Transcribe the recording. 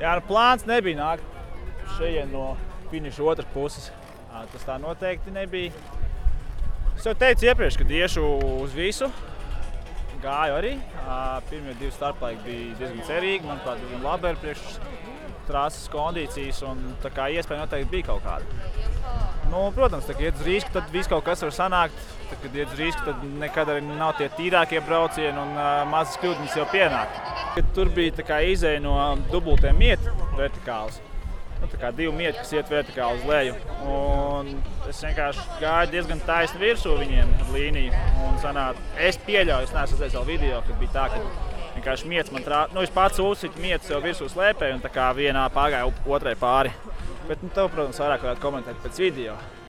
Jā, plāns nebija nākt šeit no finiša otras puses. Tas tā noteikti nebija. Es jau teicu iepriekš, kad iešu uz visu. Gāju arī. Pirmie 2 starplaiki bija diezgan cerīgi. Manuprāt, diezgan labi ar priekš trases kondīcijas. Un tā kā iespēja noteikti bija kaut kāda. Protams, kad iet uz risku, tad viss kaut kas var sanākt. Tad, kad iet uz risku, tad nekad arī nav tie tīrākie braucieni un mazas kļūdiņas jau pienāk. Kad tur bija tā kā izeja no dubultiem mietu vertikāls. Tā kā 2 mieti, kas iet vertikāli uz leju. Un es vienkārši gāju diezgan taisni virsū viņiem ar līniju. Un sanāk, es pieļauju, es neesmu redzējis vēl video, kad bija tā, ka vienkārši mietis man es pats uzsitu mietis jau virsū slēpēju un tā kā vienā pārgāju otrai pāri. Bet tev, protams, vairāk varētu komentēt pēc video.